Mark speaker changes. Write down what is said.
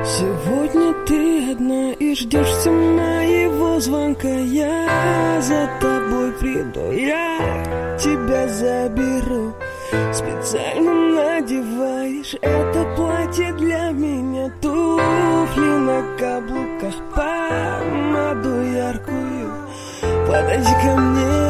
Speaker 1: Сегодня ты одна и ждешься моего звонка. Я за тобой приду, я тебя заберу. Специально надеваешь это платье для меня, туфли на каблуках, помаду яркую. Подойди ко мне,